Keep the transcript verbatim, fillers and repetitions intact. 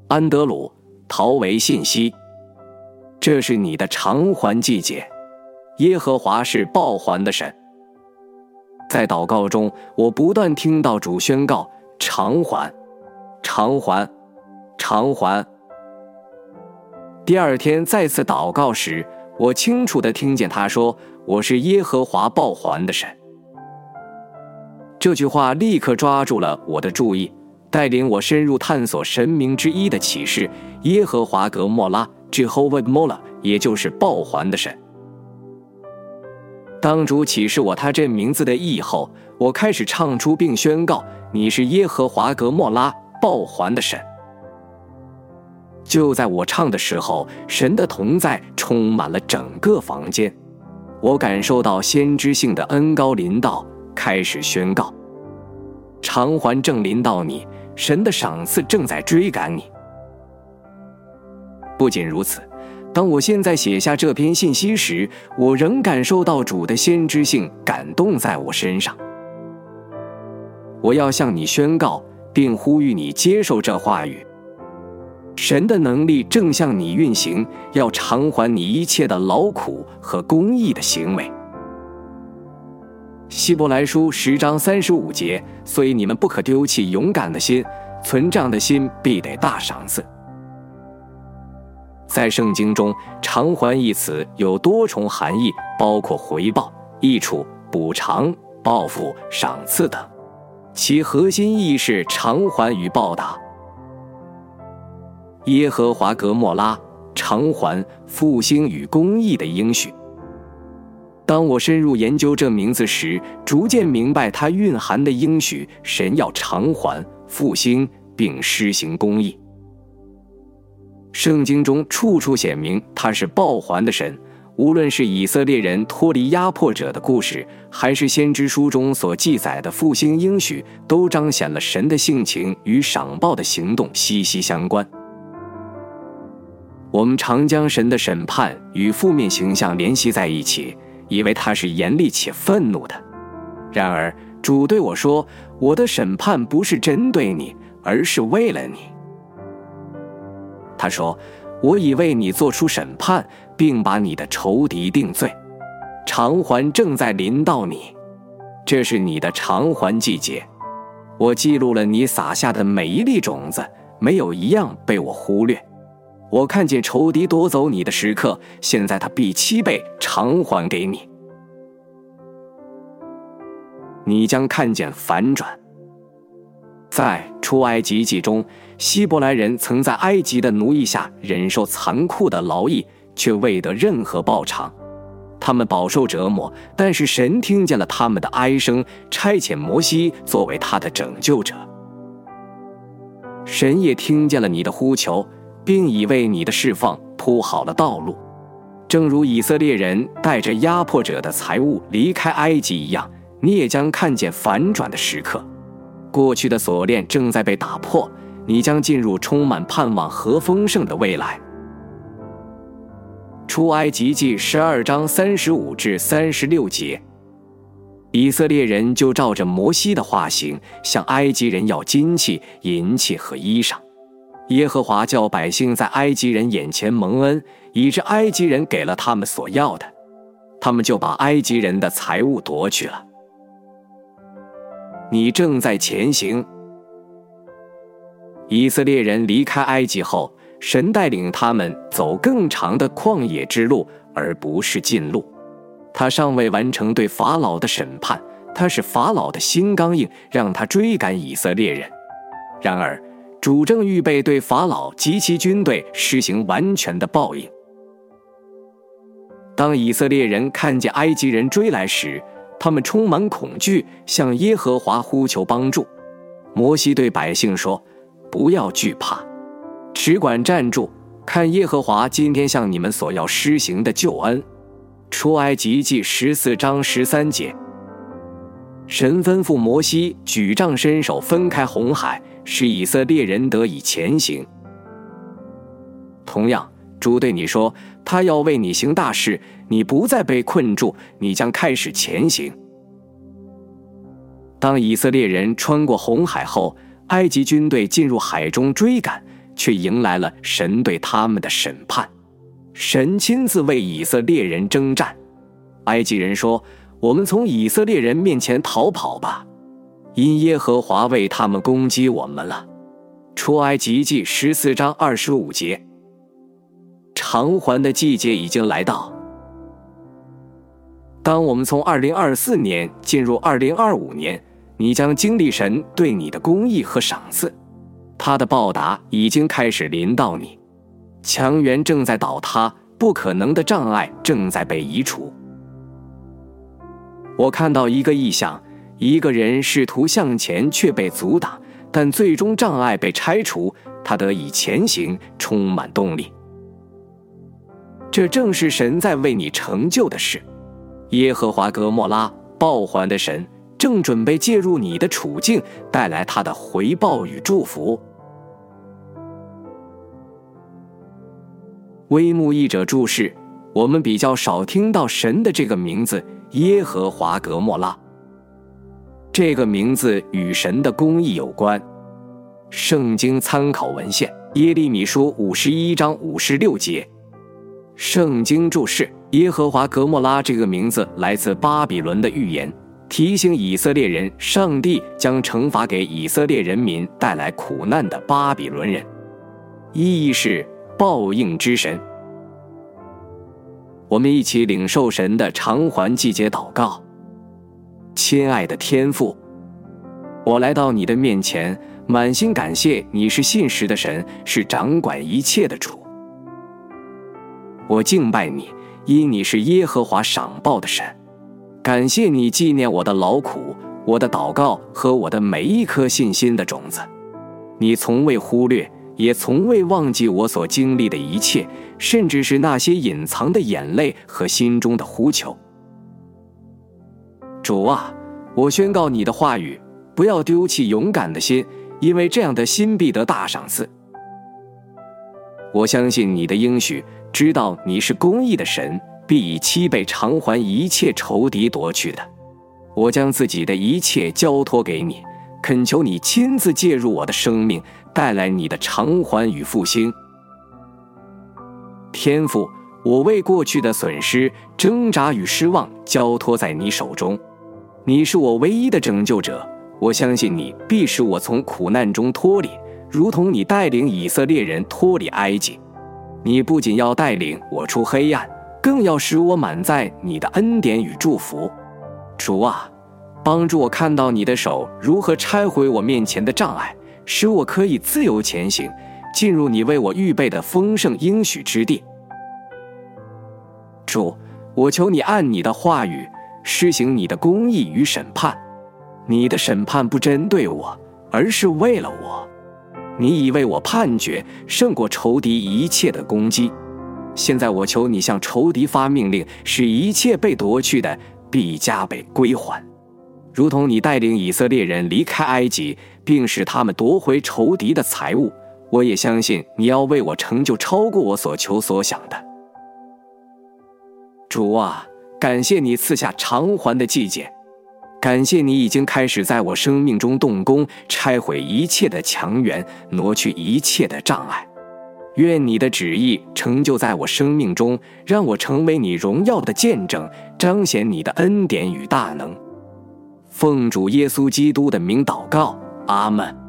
安德鲁，逃为信息。这是你的偿还季节，耶和华是报还的神。在祷告中，我不断听到主宣告：偿还，偿还，偿还。第二天再次祷告时，我清楚地听见他说：我是耶和华报还的神。这句话立刻抓住了我的注意，带领我深入探索神明之一的启示：耶和华格莫拉 Jehovah Mola， 也就是报还的神。当主启示我他这名字的意义后，我开始唱出并宣告：你是耶和华格莫拉报还的神。就在我唱的时候，神的同在充满了整个房间，我感受到先知性的恩膏临到，开始宣告：偿还正临到你，神的赏赐正在追赶你。不仅如此，当我现在写下这篇信息时，我仍感受到主的先知性感动在我身上。我要向你宣告，并呼吁你接受这话语：神的能力正向你运行，要偿还你一切的劳苦和公义的行为。希伯来书十章三十五节，所以你们不可丢弃勇敢的心，存这样的心必得大赏赐。在圣经中，偿还一词有多重含义，包括回报、益处、补偿、报复、赏赐等，其核心意义是偿还与报答。耶和华格莫拉，偿还、复兴与公义的应许。当我深入研究这名字时，逐渐明白它蕴含的应许：神要偿还、复兴并施行公义。圣经中处处显明他是报还的神，无论是以色列人脱离压迫者的故事，还是先知书中所记载的复兴应许，都彰显了神的性情与赏报的行动息息相关。我们常将神的审判与负面形象联系在一起，以为他是严厉且愤怒的。然而主对我说：我的审判不是针对你，而是为了你。他说：我已为你做出审判，并把你的仇敌定罪，偿还正在临到你，这是你的偿还季节。我记录了你撒下的每一粒种子，没有一样被我忽略。我看见仇敌夺走你的时刻，现在他必七倍偿还给你。你将看见反转。在出埃及记中，希伯来人曾在埃及的奴役下忍受残酷的劳役，却未得任何报偿。他们饱受折磨，但是神听见了他们的哀声，差遣摩西作为他的拯救者。神也听见了你的呼求，并已为你的释放铺好了道路。正如以色列人带着压迫者的财物离开埃及一样，你也将看见反转的时刻。过去的锁链正在被打破，你将进入充满盼望和丰盛的未来。出埃及记十二章三十五至三十六节，以色列人就照着摩西的话行，向埃及人要金器、银器和衣裳。耶和华叫百姓在埃及人眼前蒙恩，以致埃及人给了他们所要的，他们就把埃及人的财物夺去了。你正在前行。以色列人离开埃及后，神带领他们走更长的旷野之路，而不是近路。他尚未完成对法老的审判，他是法老的心刚硬，让他追赶以色列人。然而主正预备对法老及其军队施行完全的报应。当以色列人看见埃及人追来时，他们充满恐惧，向耶和华呼求帮助。摩西对百姓说：不要惧怕，只管站住，看耶和华今天向你们所要施行的救恩。出埃及记十四章十三节。神吩咐摩西举杖伸手分开红海，使以色列人得以前行。同样，主对你说，他要为你行大事，你不再被困住，你将开始前行。当以色列人穿过红海后，埃及军队进入海中追赶， 却迎来了神对他们的审判。神亲自为以色列人征战。埃及人说：我们从以色列人面前逃跑吧，因耶和华为他们攻击我们了。出埃及记十四章二十五节。偿还的季节已经来到。当我们从二零二四年进入二零二五年，你将经历神对你的公义和赏赐，他的报答已经开始临到你。墙垣正在倒塌，不可能的障碍正在被移除。我看到一个异象，一个人试图向前却被阻挡，但最终障碍被拆除，他得以前行，充满动力。这正是神在为你成就的事。耶和华格莫拉，报还的神，正准备介入你的处境，带来他的回报与祝福。微牧译者注释：我们比较少听到神的这个名字耶和华格莫拉，这个名字与神的公义有关。圣经参考文献：耶利米书五十一章五十六节。圣经注释：耶和华格莫拉这个名字来自巴比伦的预言，提醒以色列人上帝将惩罚给以色列人民带来苦难的巴比伦人，意义是报应之神。我们一起领受神的偿还季节祷告。亲爱的天父，我来到你的面前，满心感谢你是信实的神，是掌管一切的主。我敬拜你，因你是耶和华赏报的神。感谢你纪念我的劳苦，我的祷告和我的每一颗信心的种子。你从未忽略，也从未忘记我所经历的一切，甚至是那些隐藏的眼泪和心中的呼求。主啊，我宣告你的话语，不要丢弃勇敢的心，因为这样的心必得大赏赐。我相信你的应许，知道你是公义的神，必以七倍偿还一切仇敌夺去的。我将自己的一切交托给你，恳求你亲自介入我的生命，带来你的偿还与复兴。天父，我为过去的损失、挣扎与失望交托在你手中。你是我唯一的拯救者，我相信你必使我从苦难中脱离，如同你带领以色列人脱离埃及。你不仅要带领我出黑暗，更要使我满载你的恩典与祝福。主啊，帮助我看到你的手如何拆毁我面前的障碍，使我可以自由前行，进入你为我预备的丰盛应许之地。主，我求你按你的话语施行你的公义与审判。你的审判不针对我，而是为了我。你已为我判决，胜过仇敌一切的攻击。现在我求你向仇敌发命令，使一切被夺去的必加倍归还，如同你带领以色列人离开埃及，并使他们夺回仇敌的财物。我也相信你要为我成就超过我所求所想的。主啊，感谢你赐下偿还的季节，感谢你已经开始在我生命中动工，拆毁一切的墙垣，挪去一切的障碍。愿你的旨意成就在我生命中，让我成为你荣耀的见证，彰显你的恩典与大能。奉主耶稣基督的名祷告，阿们。